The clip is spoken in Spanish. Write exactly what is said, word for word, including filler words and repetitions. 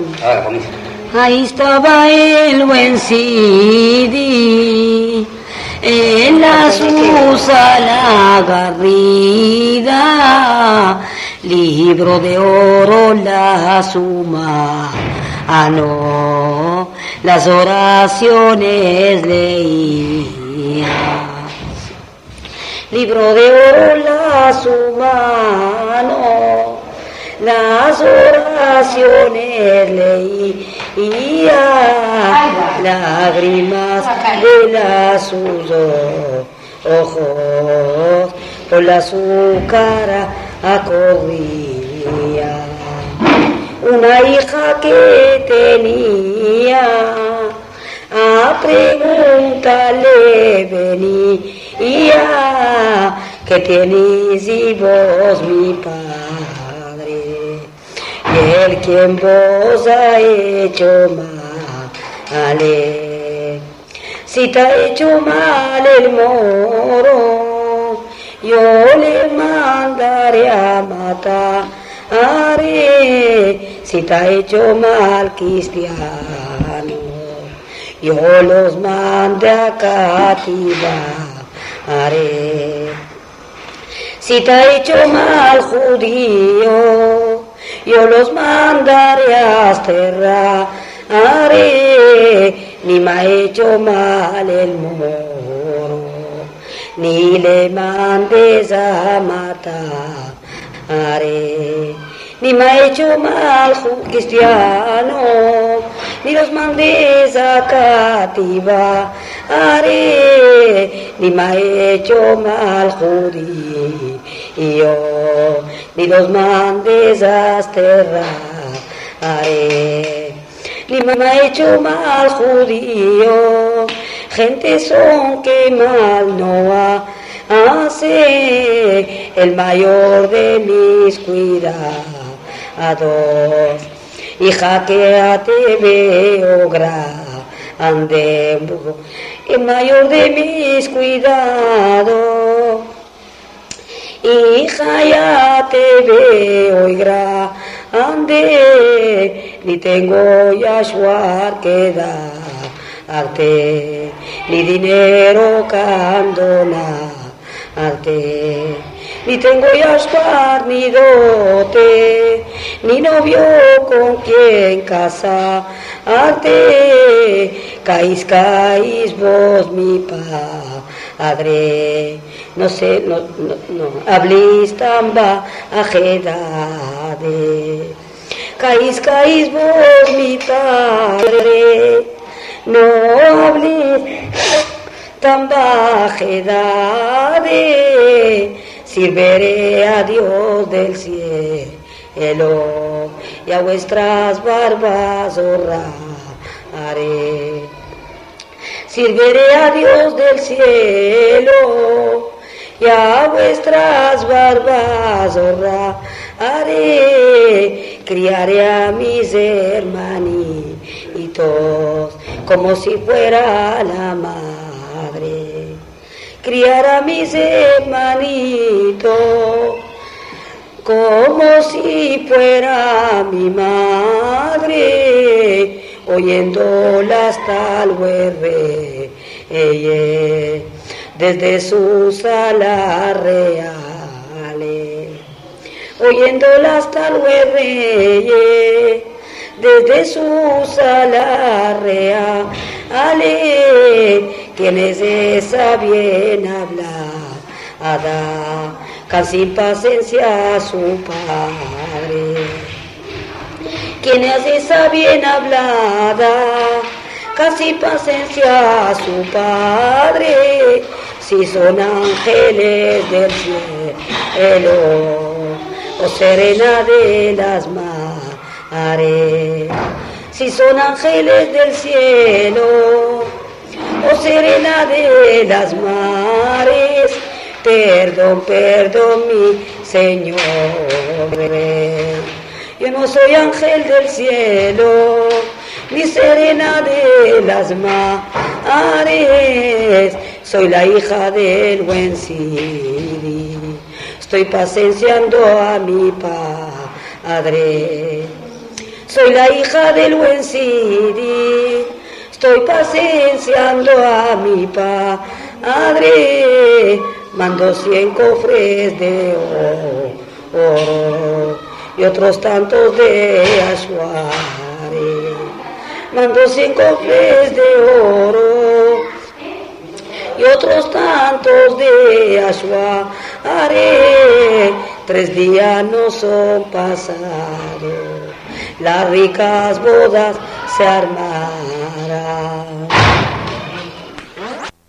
Ahora comienza. Ahí estaba el buen Sidi, en la susa la garrida, libro de oro la suma, ah no, las oraciones leía. Libro de oro la suma, no, las oraciones leía, lágrimas de la sus ojos, por la su cara acudía. Una hija que tenía, a preguntarle venía, ¿qué tienes y vos mi padre? Y el quien vos ha hecho mal, si te ha hecho mal el moro, yo le mandaré a matar. Si te ha hecho mal cristiano, yo los mandé a cativar. Si te ha hecho mal judío, yo los mandaré a desterrar. Ni me ha hecho mal el moro, ni le mandes a matar. Ni me ha hecho mal cristiano, ni los mandes a cativar. Ni me ha hecho mal judío, ni los mandes a desterrar. Ni me ha hecho mal judío, gente son que mal no hace, el mayor de mis cuidados. Hija que a te veo grande, el mayor de mis cuidados. Hija ya te veo grande, ni tengo Yahshua que darte, ni dinero que andonarte, ni tengo Yahshua ni dote, ni novio con quien casarte. Caís, caís vos mi padre, no sé, no, no, no, hablís tan bajedade. Caís, caís vos mi padre, no hablís tan bajedade. Sirveré a Dios del cielo y a vuestras barbas honraré. Sirveré a Dios del cielo y a vuestras barbas honraré. Criaré a mis hermanitos como si fuera la madre. Criar a mis hermanitos como si fuera mi madre, oyéndolas tal huerre, desde su sala real, oyéndolas tal huerre, desde su sala real. ¿Quién es esa bien hablada, casi sin paciencia a su padre? ¿Quién es esa bien hablada, casi paciencia a su padre? Si son ángeles del cielo, o serena de las mares. Si son ángeles del cielo, oh serena de las mares, perdón, perdón mi Señor. Yo no soy ángel del cielo, ni serena de las mares, soy la hija del buen Sidi, estoy paseando a mi padre. soy la hija del buen Sidi, estoy pasenciando a mi padre, mando cien cofres de oro y otros tantos de Ashuare, mando cien cofres de oro y otros tantos de Ashuare, tres días no son pasados, las ricas bodas se armarán.